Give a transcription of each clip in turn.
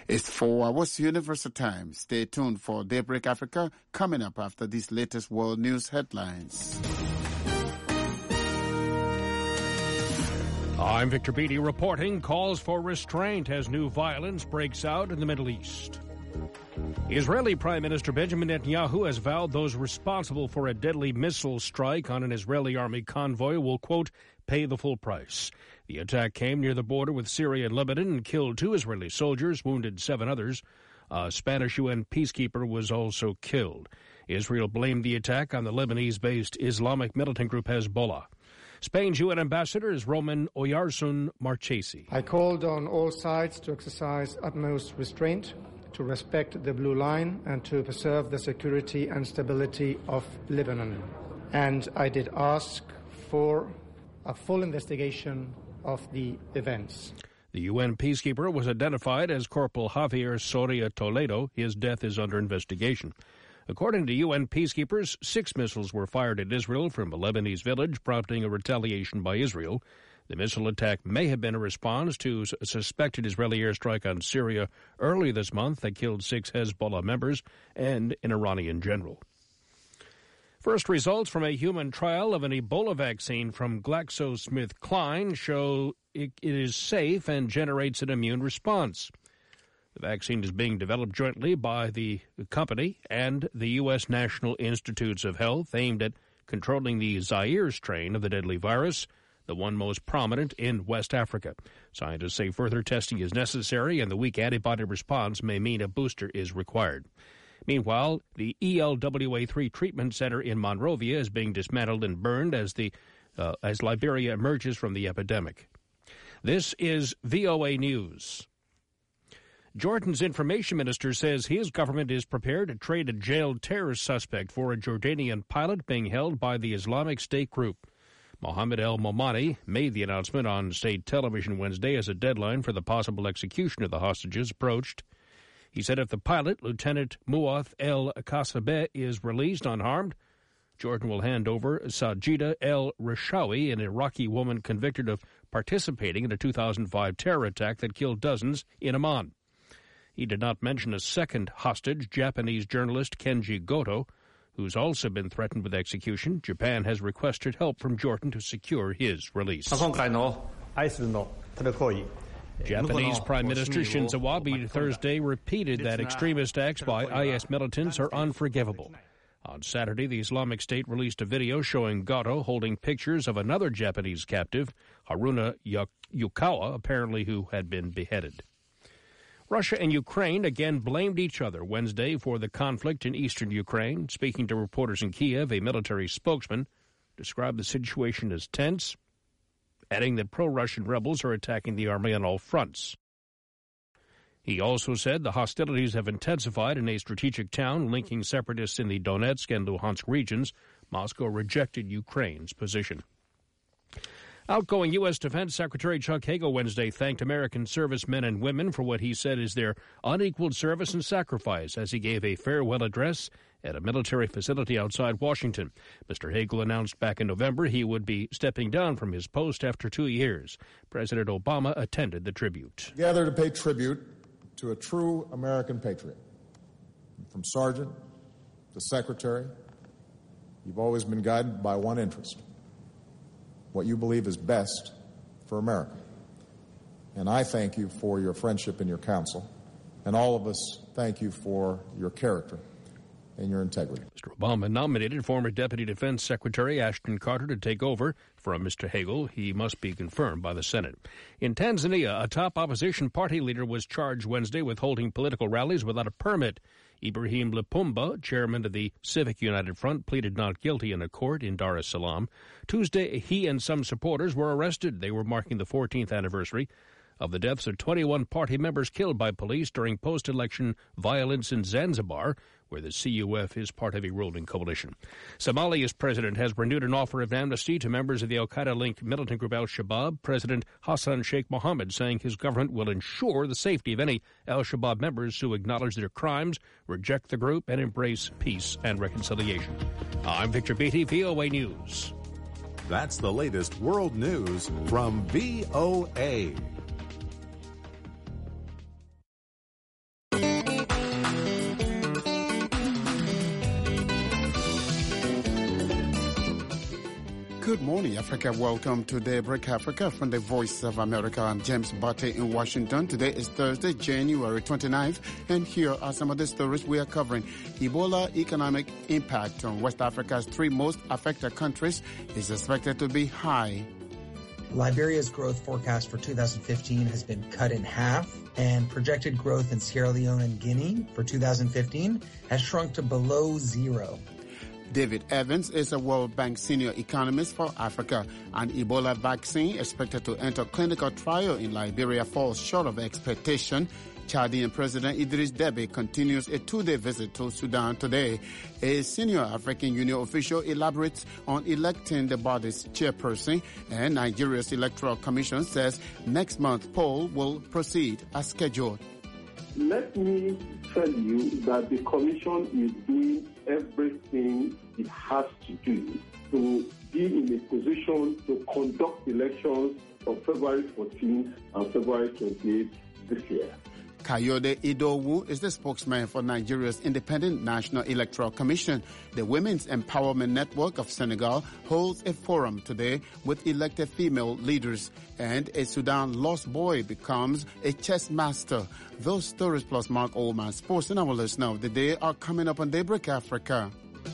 It's 4 hours Universal Time. Stay tuned for Daybreak Africa coming up after these latest world news headlines. I'm Victor Beatty reporting. Calls for restraint as new violence breaks out in the Middle East. Israeli Prime Minister Benjamin Netanyahu has vowed those responsible for a deadly missile strike on an Israeli army convoy will, quote, pay the full price. The attack came near the border with Syria and Lebanon and killed 2 Israeli soldiers, wounded 7 others. A Spanish UN peacekeeper was also killed. Israel blamed the attack on the Lebanese-based Islamic militant group Hezbollah. Spain's UN ambassador is Roman Oyarsun Marchesi. I called on all sides to exercise utmost restraint, to respect the blue line, and to preserve the security and stability of Lebanon. And I did ask for a full investigation of the events. The UN peacekeeper was identified as Corporal Javier Soria Toledo. His death is under investigation. According to UN peacekeepers, 6 missiles were fired at Israel from a Lebanese village, prompting a retaliation by Israel. The missile attack may have been a response to a suspected Israeli airstrike on Syria early this month that killed 6 Hezbollah members and an Iranian general. First results from a human trial of an Ebola vaccine from GlaxoSmithKline show it is safe and generates an immune response. The vaccine is being developed jointly by the company and the U.S. National Institutes of Health, aimed at controlling the Zaire strain of the deadly virus, the one most prominent in West Africa. Scientists say further testing is necessary, and the weak antibody response may mean a booster is required. Meanwhile, the ELWA3 treatment center in Monrovia is being dismantled and burned as Liberia emerges from the epidemic. This is VOA News. Jordan's information minister says his government is prepared to trade a jailed terrorist suspect for a Jordanian pilot being held by the Islamic State group. Mohammed El-Momadi made the announcement on state television Wednesday as a deadline for the possible execution of the hostages approached. He said if the pilot, Lieutenant Muath El-Kasabeh, is released unharmed, Jordan will hand over Sajida El-Rishawi, an Iraqi woman convicted of participating in a 2005 terror attack that killed dozens in Amman. He did not mention a second hostage, Japanese journalist Kenji Goto, who's also been threatened with execution. Japan has requested help from Jordan to secure his release. Japanese Prime Minister Shinzo Abe Thursday repeated that extremist acts by IS militants are unforgivable. On Saturday, the Islamic State released a video showing Goto holding pictures of another Japanese captive, Haruna Yukawa, apparently who had been beheaded. Russia and Ukraine again blamed each other Wednesday for the conflict in eastern Ukraine. Speaking to reporters in Kiev, a military spokesman described the situation as tense, adding that pro-Russian rebels are attacking the army on all fronts. He also said the hostilities have intensified in a strategic town linking separatists in the Donetsk and Luhansk regions. Moscow rejected Ukraine's position. Outgoing U.S. Defense Secretary Chuck Hagel Wednesday thanked American servicemen and women for what he said is their unequaled service and sacrifice as he gave a farewell address at a military facility outside Washington. Mr. Hagel announced back in November he would be stepping down from his post after 2 years. President Obama attended the tribute. Together to pay tribute to a true American patriot. From sergeant to secretary, you've always been guided by one interest: what you believe is best for America. And I thank you for your friendship and your counsel, and all of us thank you for your character and your integrity. Mr. Obama nominated former Deputy Defense Secretary Ashton Carter to take over from Mr. Hagel. He must be confirmed by the Senate. In Tanzania, a top opposition party leader was charged Wednesday with holding political rallies without a permit. Ibrahim Lipumba, chairman of the Civic United Front, pleaded not guilty in a court in Dar es Salaam. Tuesday, he and some supporters were arrested. They were marking the 14th anniversary of the deaths of 21 party members killed by police during post-election violence in Zanzibar, where the CUF is part of a ruling coalition. Somalia's president has renewed an offer of amnesty to members of the al-Qaeda-linked militant group al-Shabaab. President Hassan Sheikh Mohammed saying his government will ensure the safety of any al-Shabaab members who acknowledge their crimes, reject the group, and embrace peace and reconciliation. I'm Victor Beatty, VOA News. That's the latest world news from VOA. Good morning, Africa. Welcome to Daybreak Africa from the Voice of America. I'm James Barty in Washington. Today is Thursday, January 29th, and here are some of the stories we are covering. Ebola economic impact on West Africa's three most affected countries is expected to be high. Liberia's growth forecast for 2015 has been cut in half, and projected growth in Sierra Leone and Guinea for 2015 has shrunk to below zero. David Evans is a World Bank senior economist for Africa. An Ebola vaccine expected to enter clinical trial in Liberia falls short of expectation. Chadian President Idris Deby continues a two-day visit to Sudan today. A senior African Union official elaborates on electing the body's chairperson, and Nigeria's Electoral Commission says next month's poll will proceed as scheduled. Let me tell you that the Commission is doing everything it has to do to be in a position to conduct elections on February 14th and February 28th this year. Kayode Idowu is the spokesman for Nigeria's Independent National Electoral Commission. The Women's Empowerment Network of Senegal holds a forum today with elected female leaders, and a Sudan lost boy becomes a chess master. Those stories plus Mark Oldman Sports and our listener of the day are coming up on Daybreak Africa.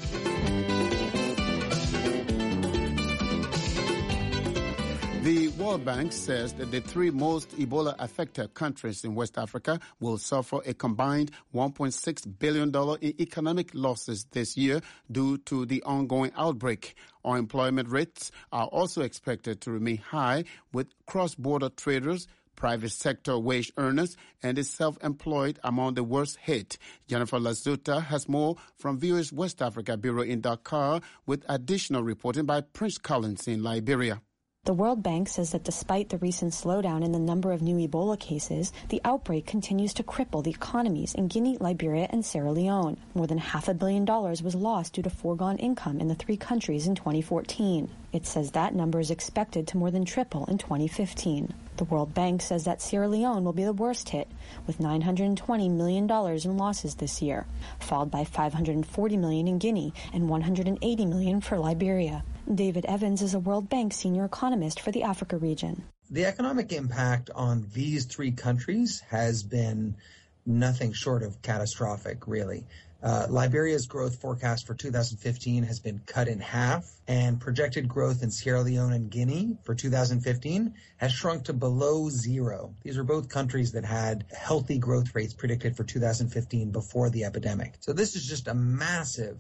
The World Bank says that the three most Ebola-affected countries in West Africa will suffer a combined $1.6 billion in economic losses this year due to the ongoing outbreak. Unemployment rates are also expected to remain high, with cross-border traders, private sector wage earners, and the self-employed among the worst hit. Jennifer Lazuta has more from VOA's West Africa Bureau in Dakar, with additional reporting by Prince Collins in Liberia. The World Bank says that despite the recent slowdown in the number of new Ebola cases, the outbreak continues to cripple the economies in Guinea, Liberia, and Sierra Leone. More than $500 million was lost due to foregone income in the three countries in 2014. It says that number is expected to more than triple in 2015. The World Bank says that Sierra Leone will be the worst hit, with $920 million in losses this year, followed by $540 million in Guinea and $180 million for Liberia. David Evans is a World Bank senior economist for the Africa region. The economic impact on these three countries has been nothing short of catastrophic, really. Liberia's growth forecast for 2015 has been cut in half, and projected growth in Sierra Leone and Guinea for 2015 has shrunk to below zero. These are both countries that had healthy growth rates predicted for 2015 before the epidemic. So this is just a massive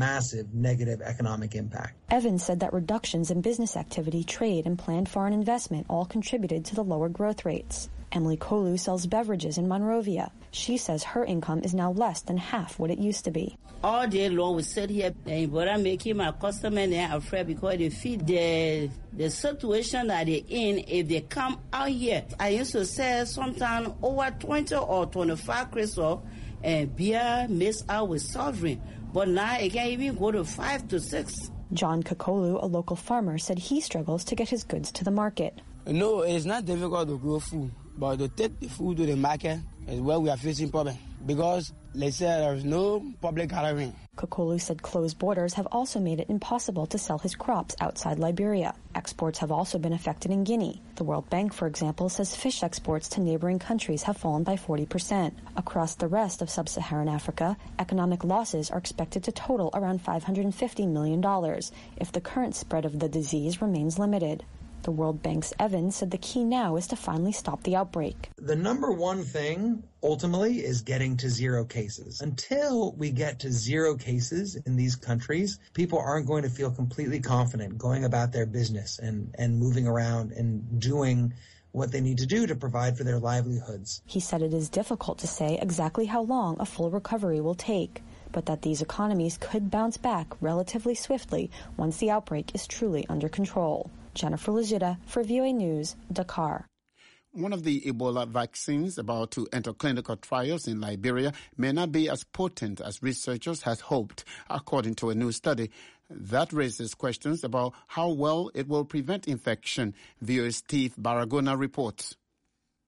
negative economic impact. Evans said that reductions in business activity, trade, and planned foreign investment all contributed to the lower growth rates. Emily Kolu sells beverages in Monrovia. She says her income is now less than half what it used to be. All day long we sit here, but I'm making my customers afraid because they feel the situation that they're in. If they come out here, I used to sell sometimes over 20 or 25 crystals and beer mixed out with sovereign. But now it can't even go to 5 to 6. John Kakolu, a local farmer, said he struggles to get his goods to the market. No, it's not difficult to grow food, but to take the food to the market is where we are facing problem. Because, let's say, there is no public gathering. Kakolu said closed borders have also made it impossible to sell his crops outside Liberia. Exports have also been affected in Guinea. The World Bank, for example, says fish exports to neighboring countries have fallen by 40%. Across the rest of sub-Saharan Africa, economic losses are expected to total around $550 million if the current spread of the disease remains limited. The World Bank's Evans said the key now is to finally stop the outbreak. The number one thing, ultimately, is getting to zero cases. Until we get to zero cases in these countries, people aren't going to feel completely confident going about their business and moving around and doing what they need to do to provide for their livelihoods. He said it is difficult to say exactly how long a full recovery will take, but that these economies could bounce back relatively swiftly once the outbreak is truly under control. Jennifer Lazuta for VOA News, Dakar. One of the Ebola vaccines about to enter clinical trials in Liberia may not be as potent as researchers had hoped, according to a new study. That raises questions about how well it will prevent infection. VOA's Steve Baragona reports.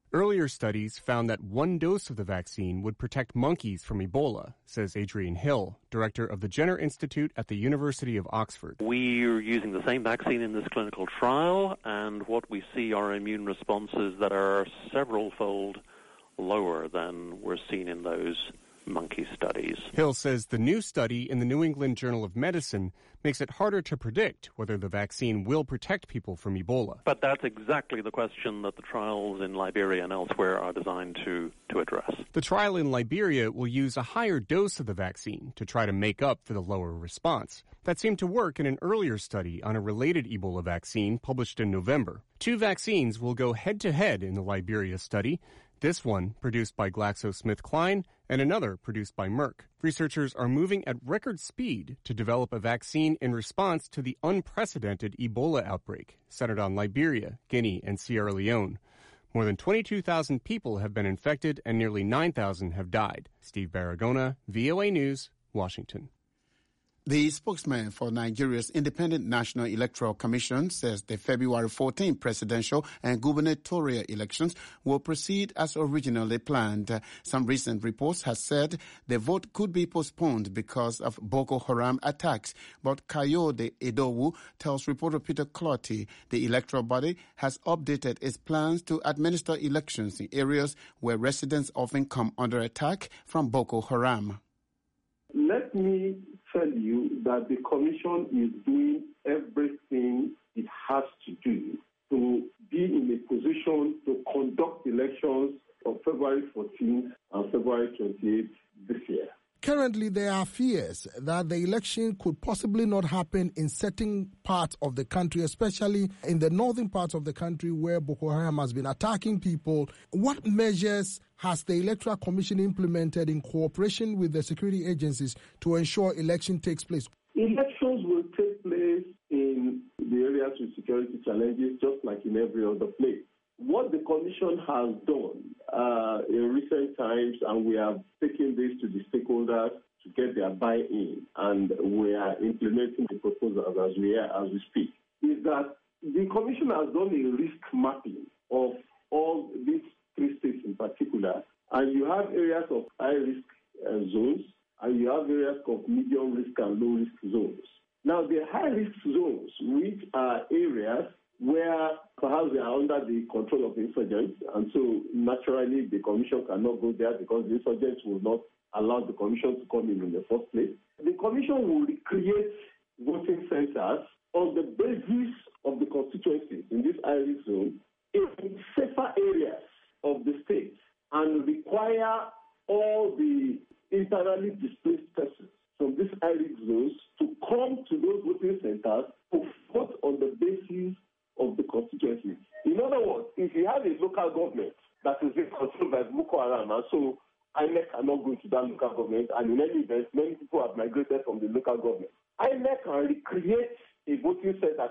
Earlier studies found that one dose of the vaccine would protect monkeys from Ebola, says Adrian Hill, director of the Jenner Institute at the University of Oxford. We're using the same vaccine in this clinical trial, and what we see are immune responses that are several-fold lower than were seen in those monkey studies. Hill says the new study in the New England Journal of Medicine makes it harder to predict whether the vaccine will protect people from Ebola. But that's exactly the question that the trials in Liberia and elsewhere are designed to address. The trial in Liberia will use a higher dose of the vaccine to try to make up for the lower response. That seemed to work in an earlier study on a related Ebola vaccine published in November. 2 vaccines will go head-to-head in the Liberia study. This one, produced by GlaxoSmithKline, and another produced by Merck. Researchers are moving at record speed to develop a vaccine in response to the unprecedented Ebola outbreak centered on Liberia, Guinea, and Sierra Leone. More than 22,000 people have been infected and nearly 9,000 have died. Steve Baragona, VOA News, Washington. The spokesman for Nigeria's Independent National Electoral Commission says the February 14 presidential and gubernatorial elections will proceed as originally planned. Some recent reports have said the vote could be postponed because of Boko Haram attacks. But Kayode Edowu tells reporter Peter Clotty the electoral body has updated its plans to administer elections in areas where residents often come under attack from Boko Haram. Let me tell you that the Commission is doing everything it has to do to be in a position to conduct elections on February 14th and February 28th this year. Currently, there are fears that the election could possibly not happen in certain parts of the country, especially in the northern parts of the country where Boko Haram has been attacking people. What measures has the Electoral Commission implemented in cooperation with the security agencies to ensure election takes place? Elections will take place in the areas with security challenges, just like in every other place. What the Commission has done in recent times, and we have taken this to the stakeholders to get their buy-in, and we are implementing the proposals as we speak, is that the Commission has done a risk mapping of all these 3 states in particular, and you have areas of high-risk zones, and you have areas of medium risk and low risk zones. Now, the high-risk zones, which are areas where perhaps they are under the control of insurgents, and so naturally the Commission cannot go there because the insurgents will not allow the Commission to come in the first place. The Commission will create voting centers on the basis of the constituencies in this high-risk zone in safer areas of the state and require all the internally displaced persons from these high-risk zones to come to those voting centers to vote on the basis of the constituency. In other words, if you have a local government that is being controlled by Boko Haram, and so INEC cannot go to that local government, and in any event, many people have migrated from the local government, INEC can recreate a voting center,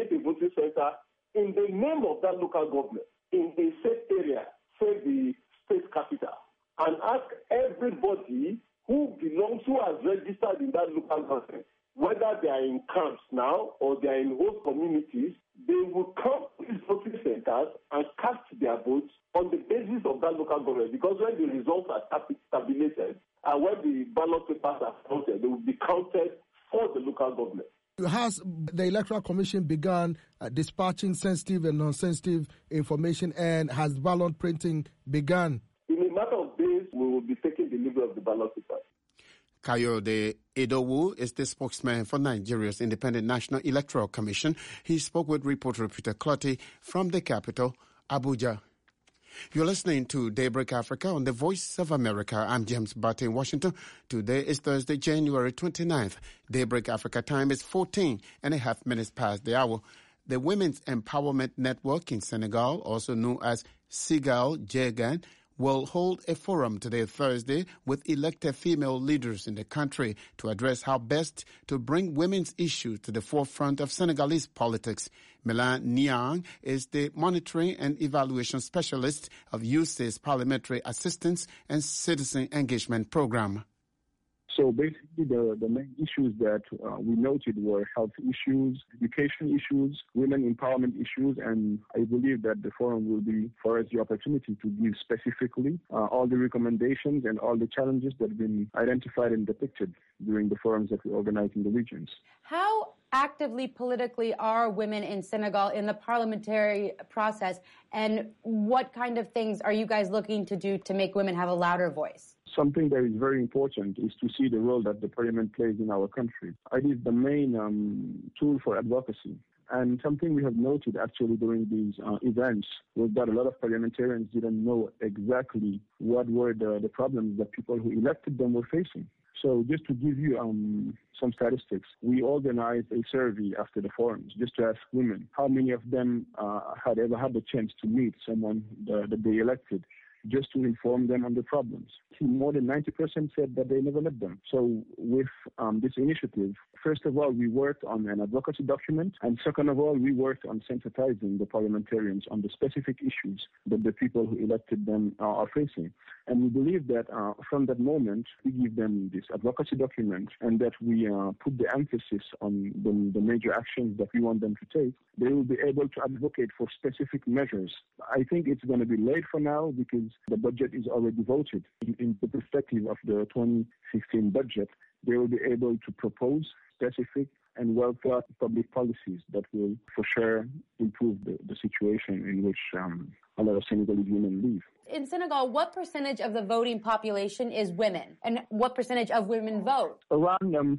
in the name of that local government, in a safe area, say the state capital, and ask everybody who has registered in that local government, whether they are in camps now or they are in host communities, they will come to these voting centers and cast their votes on the basis of that local government. Because when the results are tabulated and when the ballot papers are counted, they will be counted for the local government. Has the Electoral Commission begun dispatching sensitive and non-sensitive information, and has ballot printing begun? In a matter of days, we will be taking delivery of the ballot papers. Kayode Edowu is the spokesman for Nigeria's Independent National Electoral Commission. He spoke with reporter Peter Clotty from the capital, Abuja. You're listening to Daybreak Africa on the Voice of America. I'm James Barty in Washington. Today is Thursday, January 29th. Daybreak Africa time is 14.5 minutes past the hour. The Women's Empowerment Network in Senegal, also known as Sigal Djegan, will hold a forum today, Thursday, with elected female leaders in the country to address how best to bring women's issues to the forefront of Senegalese politics. Milan Niang is the monitoring and evaluation specialist of USAID's Parliamentary Assistance and Citizen Engagement Program. So basically, the main issues that we noted were health issues, education issues, women empowerment issues, and I believe that the forum will be for us the opportunity to give specifically all the recommendations and all the challenges that have been identified and depicted during the forums that we organize in the regions. How actively politically are women in Senegal in the parliamentary process, and what kind of things are you guys looking to do to make women have a louder voice? Something that is very important is to see the role that the parliament plays in our country. It is the main tool for advocacy. And something we have noted actually during these events was that a lot of parliamentarians didn't know exactly what were the problems that people who elected them were facing. So just to give you some statistics, we organized a survey after the forums just to ask women how many of them had ever had the chance to meet someone that they elected, just to inform them on the problems. More than 90% said that they never met them. So with this initiative, first of all, we worked on an advocacy document, and second of all, we worked on sensitizing the parliamentarians on the specific issues that the people who elected them are facing. And we believe that from that moment, we give them this advocacy document and that we put the emphasis on the major actions that we want them to take. They will be able to advocate for specific measures. I think it's going to be late for now because the budget is already voted. In the perspective of the 2016 budget, they will be able to propose specific and well-thought public policies that will for sure improve the situation in which a lot of Senegalese women live. In Senegal, what percentage of the voting population is women, and what percentage of women vote? Around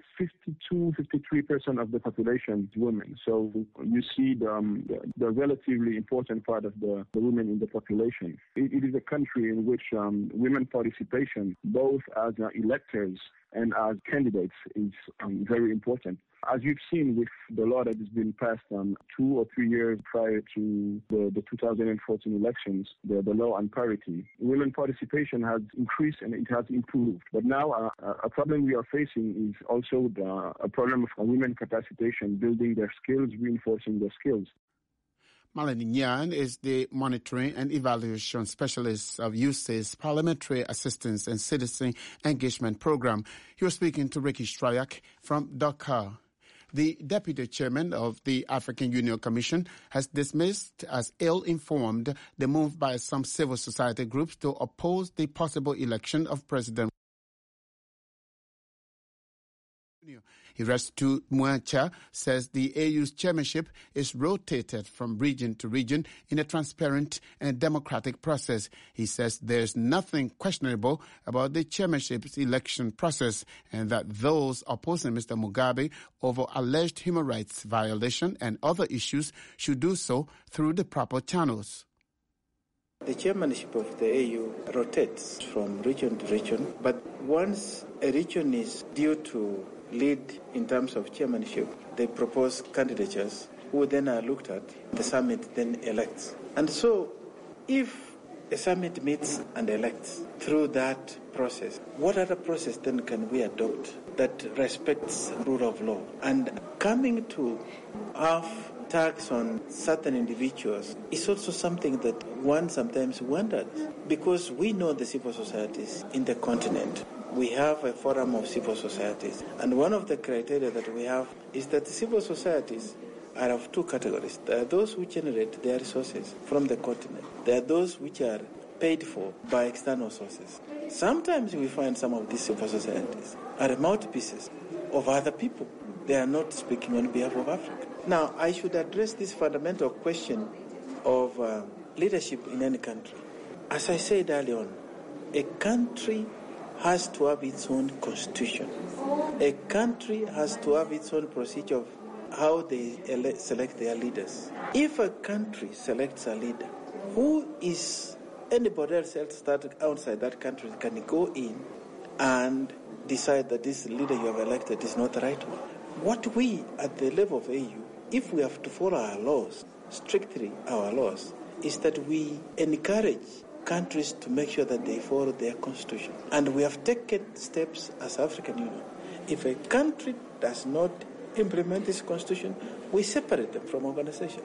52-53% of the population is women. So you see the relatively important part of the women in the population. It is a country in which women participation, both as electors and as candidates, is very important. As you've seen with the law that has been passed 2 or 3 years prior to the 2014 elections, the law on parity, women participation has increased and it has improved. But now a problem we are facing is also a problem of women capacitation, building their skills, reinforcing their skills. Malini Nyan is the Monitoring and Evaluation Specialist of USAID's Parliamentary Assistance and Citizen Engagement Program. He was speaking to Ricky Strayak from Dakar. The Deputy Chairman of the African Union Commission has dismissed as ill-informed the move by some civil society groups to oppose the possible election of President. Erastu Mwancha says the AU's chairmanship is rotated from region to region in a transparent and democratic process. He says there's nothing questionable about the chairmanship's election process and that those opposing Mr. Mugabe over alleged human rights violation and other issues should do so through the proper channels. The chairmanship of the AU rotates from region to region, but once a region is due to lead in terms of chairmanship, they propose candidatures who then are looked at. The summit then elects. And so if a summit meets and elects through that process, what other process then can we adopt that respects rule of law? And coming to have tax on certain individuals is also something that one sometimes wonders, because we know the civil societies in the continent. We have a forum of civil societies, and one of the criteria that we have is that the civil societies are of two categories. There are those who generate their resources from the continent. There are those which are paid for by external sources. Sometimes we find some of these civil societies are mouthpieces of other people. They are not speaking on behalf of Africa. Now, I should address this fundamental question of leadership in any country. As I said earlier on, a country has to have its own constitution. A country has to have its own procedure of how they select their leaders. If a country selects a leader, who is anybody else outside that country can go in and decide that this leader you have elected is not the right one. What we at the level of AU, if we have to follow our laws, strictly our laws, is that we encourage countries to make sure that they follow their constitution. And we have taken steps as African Union. If a country does not implement this constitution, we separate them from organization.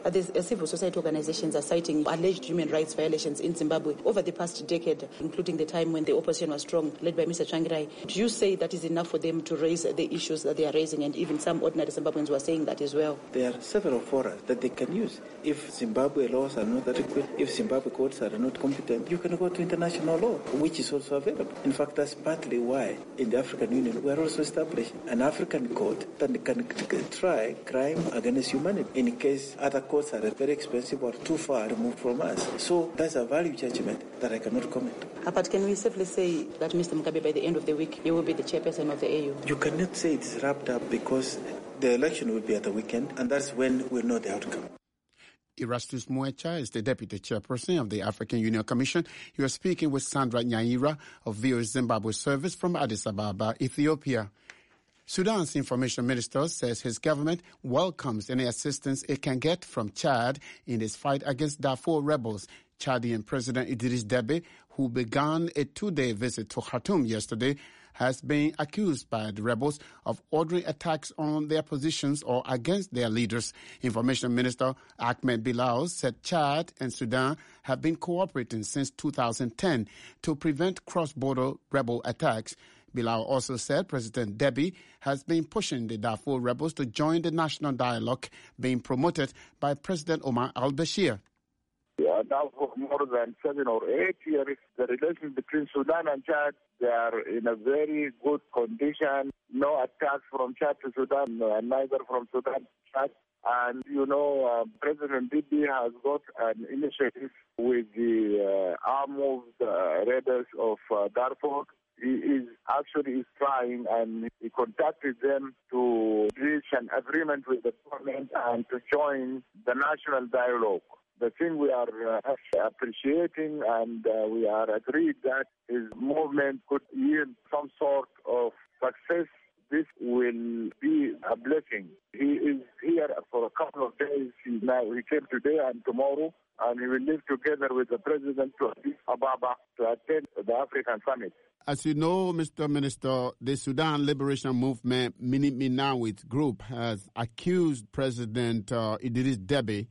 The civil society organizations are citing alleged human rights violations in Zimbabwe over the past decade, including the time when the opposition was strong, led by Mr. Tsvangirai. Do you say that is enough for them to raise the issues that they are raising, and even some ordinary Zimbabweans were saying that as well? There are several fora that they can use. If Zimbabwe laws are not adequate, if Zimbabwe courts are not competent, you can go to international law, which is also available. In fact, that's partly why in the African Union we are also establishing an African court that can try crime against humanity in case other courts are very expensive or too far removed from us. So that's a value judgment that I cannot comment. But can we safely say that Mr. Mugabe, by the end of the week, he will be the chairperson of the AU? You cannot say it's wrapped up because the election will be at the weekend, and that's when we'll know the outcome. Erastus Muecha is the Deputy Chairperson of the African Union Commission. You are speaking with Sandra Nyaira of VOA Zimbabwe Service from Addis Ababa, Ethiopia. Sudan's information minister says his government welcomes any assistance it can get from Chad in its fight against Darfur rebels. Chadian President Idriss Deby, who began a 2-day visit to Khartoum yesterday, has been accused by the rebels of ordering attacks on their positions or against their leaders. Information Minister Ahmed Bilal said Chad and Sudan have been cooperating since 2010 to prevent cross-border rebel attacks. Bilal also said President Deby has been pushing the Darfur rebels to join the national dialogue being promoted by President Omar al-Bashir. Now for more than 7 or 8 years, the relations between Sudan and Chad, they are in a very good condition. No attacks from Chad to Sudan, neither from Sudan to Chad. And, President Deby has got an initiative with the armed rebels of Darfur. He is trying, and he contacted them to reach an agreement with the government and to join the national dialogue. The thing we are appreciating and we are agreed that his movement could yield some sort of success. This will be a blessing. He is here for a couple of days. He came today and tomorrow, and he will live together with the president to Addis Ababa to attend the African summit. As you know, Mr. Minister, the Sudan Liberation Movement Minawit group has accused President Idriss Deby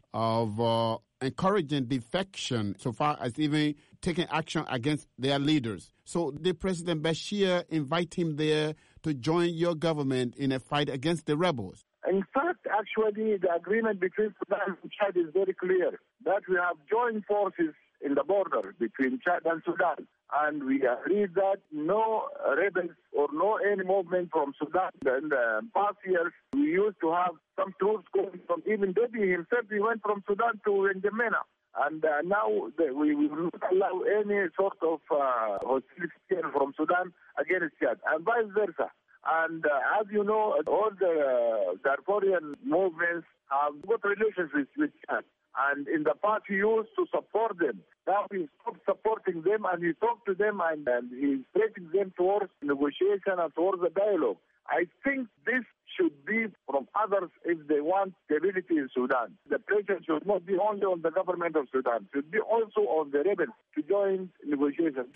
of encouraging defection so far as even taking action against their leaders. So did President Bashir invite him there to join your government in a fight against the rebels? In fact, actually, the agreement between Sudan and Chad is very clear, that we have joined forces in the border between Chad and Sudan. And we agreed that no rebels or no any movement from Sudan. In the past years, we used to have some troops going from, even Deby himself, he went from Sudan to N'Djamena. And now we will not allow any sort of hostility from Sudan against Chad, and vice versa. And as you know, all the Darfurian movements have good relations with Chad. And in the past, he used to support them. Now he stopped supporting them, and he talked to them, and he's taking them towards negotiation and towards the dialogue. I think this should be from others if they want stability in Sudan. The pressure should not be only on the government of Sudan. It should be also on the rebels to join negotiations.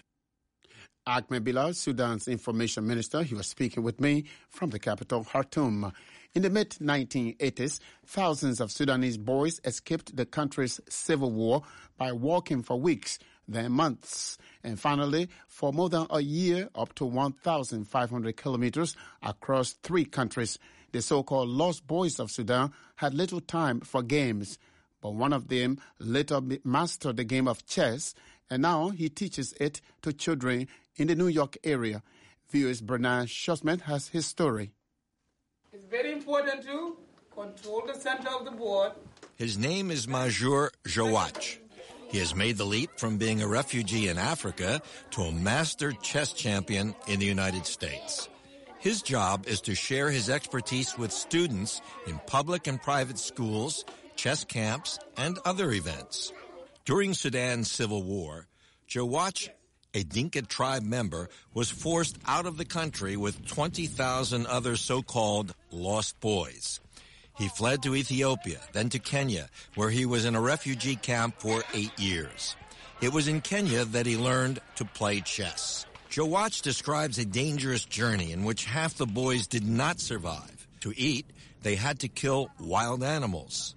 Ahmed Bilal, Sudan's information minister, he was speaking with me from the capital, Khartoum. In the mid-1980s, thousands of Sudanese boys escaped the country's civil war by walking for weeks, then months, and finally, for more than a year, up to 1,500 kilometers across 3 countries. The so-called Lost Boys of Sudan had little time for games, but one of them later mastered the game of chess, and now he teaches it to children in the New York area. VOA's Bernard Schussman has his story. It's very important to control the center of the board. His name is Majur Jawach. He has made the leap from being a refugee in Africa to a master chess champion in the United States. His job is to share his expertise with students in public and private schools, chess camps, and other events. During Sudan's civil war, Jawach, a Dinka tribe member, was forced out of the country with 20,000 other so-called lost boys. He fled to Ethiopia, then to Kenya, where he was in a refugee camp for 8 years. It was in Kenya that he learned to play chess. Jawach describes a dangerous journey in which half the boys did not survive. To eat, they had to kill wild animals.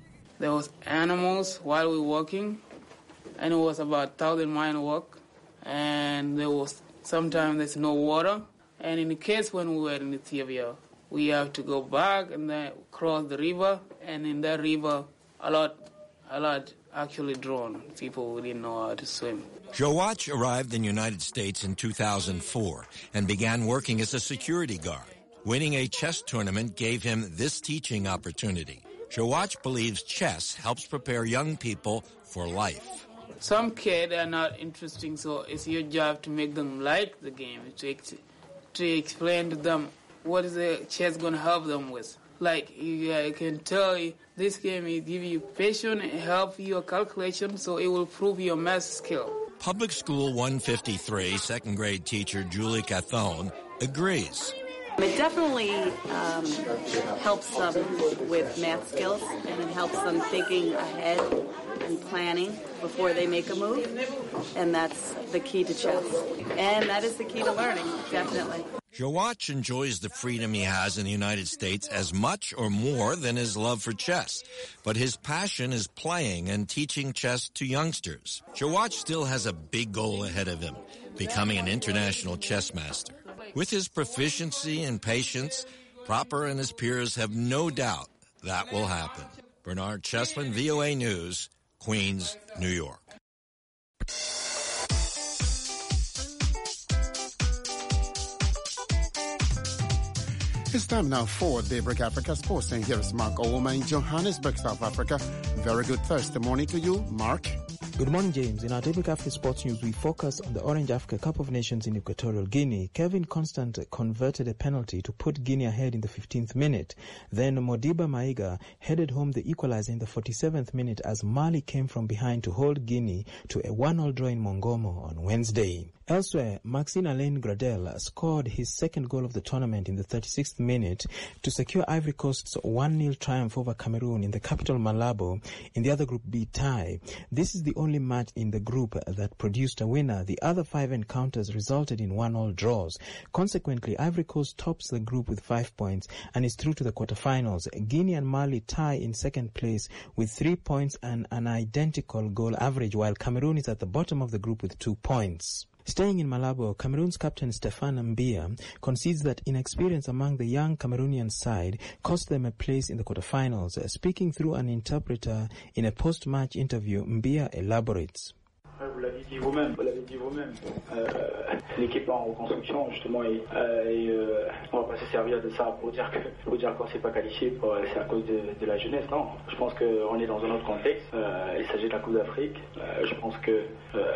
there was animals while we were walking, and it was about 1,000-mile walk, and there was sometimes there's no water, and in the case when we were in Ethiopia, we have to go back and then cross the river, and in that river, a lot actually drowned. People who didn't know how to swim. Jowach arrived in the United States in 2004 and began working as a security guard. Winning a chess tournament gave him this teaching opportunity. Jowach believes chess helps prepare young people for life. Some kids are not interesting, so it's your job to make them like the game, to explain to them what is the chess going to help them with. Like, you can tell you, this game will give you patience and help your calculation, so it will improve your math skill. Public School 153 second grade teacher Julie Cathone agrees. It definitely helps them with math skills, and it helps them thinking ahead and planning before they make a move, and that's the key to chess. And that is the key to learning, definitely. Jowach enjoys the freedom he has in the United States as much or more than his love for chess. But his passion is playing and teaching chess to youngsters. Jowach still has a big goal ahead of him, becoming an international chess master. With his proficiency and patience, Proper and his peers have no doubt that will happen. Bernard Chessman, VOA News, Queens, New York. It's time now for Daybreak Africa Sports, and here is Mark Owoma in Johannesburg, South Africa. Very good Thursday morning to you, Mark. Good morning, James. In our Daybreak Africa Sports News, we focus on the Orange Africa Cup of Nations in Equatorial Guinea. Kevin Constant converted a penalty to put Guinea ahead in the 15th minute. Then Modiba Maiga headed home the equalizer in the 47th minute as Mali came from behind to hold Guinea to a 1-1 draw in Mongomo on Wednesday. Elsewhere, Maxine Alain Gradel scored his second goal of the tournament in the 36th minute to secure Ivory Coast's 1-0 triumph over Cameroon in the capital Malabo in the other Group B tie. This is the only match in the group that produced a winner. The other 5 encounters resulted in 1-1 draws. Consequently, Ivory Coast tops the group with 5 points and is through to the quarterfinals. Guinea and Mali tie in second place with 3 points and an identical goal average, while Cameroon is at the bottom of the group with 2 points. Staying in Malabo, Cameroon's captain Stéphane Mbia concedes that inexperience among the young Cameroonian side cost them a place in the quarterfinals. Speaking through an interpreter in a post-match interview, Mbia elaborates. Vous l'avez dit vous-même. L'équipe en reconstruction justement et on va pas se servir de ça pour dire qu'on s'est pas qualifié, c'est à cause de la jeunesse. Non, je pense qu'on est dans un autre contexte. Il s'agit de la Coupe d'Afrique. Je pense que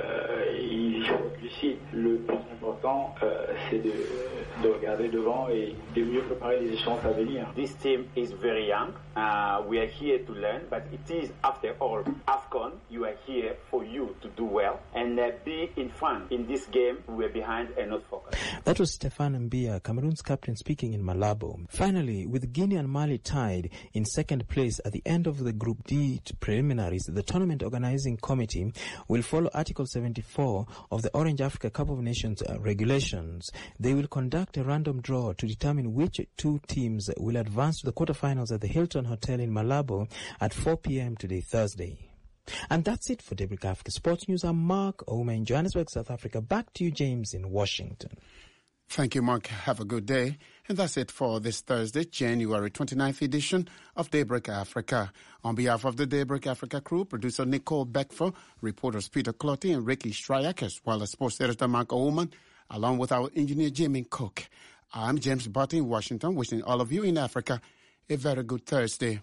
il faut être lucide. Le plus important, c'est de regarder devant et de mieux préparer les échéances à venir. This team is very young. We are here to learn, but it is after all AFCON. You are here for you to do well and be in front. In this game, we are behind and not focused. That was Stéphane Mbia, Cameroon's captain, speaking in Malabo. Finally, with Guinea and Mali tied in second place at the end of the Group D preliminaries, the tournament organizing committee will follow Article 74 of the Orange Africa Cup of Nations regulations. They will conduct a random draw to determine which 2 teams will advance to the quarterfinals at the Hilton Hotel in Malabo at 4 p.m. today, Thursday. And that's it for Daybreak Africa Sports News. I'm Mark Owoma in Johannesburg, South Africa. Back to you, James, in Washington. Thank you, Mark. Have a good day. And that's it for this Thursday, January 29th edition of Daybreak Africa. On behalf of the Daybreak Africa crew, producer Nicole Beckford, reporters Peter Clotty and Ricky Stryak, as well as sports editor Mark Owoma, along with our engineer Jimmy Cook. I'm James Butt in Washington, wishing all of you in Africa a very good Thursday.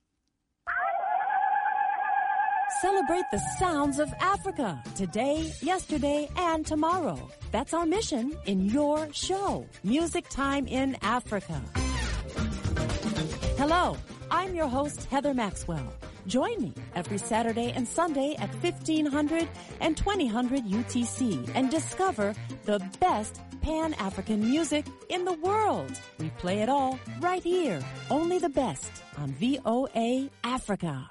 Celebrate the sounds of Africa today, yesterday, and tomorrow. That's our mission in your show, Music Time in Africa. Hello, I'm your host, Heather Maxwell. Join me every Saturday and Sunday at 1500 and 2000 UTC and discover the best Pan-African music in the world. We play it all right here, only the best on VOA Africa.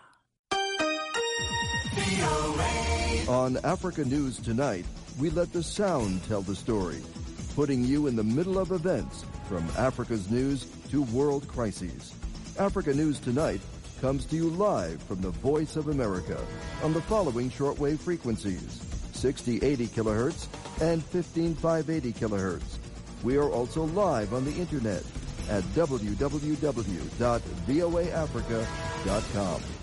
On Africa News Tonight, we let the sound tell the story, putting you in the middle of events from Africa's news to world crises. Africa News Tonight comes to you live from the Voice of America on the following shortwave frequencies: 6080 kilohertz and 15580 kilohertz. We are also live on the internet at www.voaafrica.com.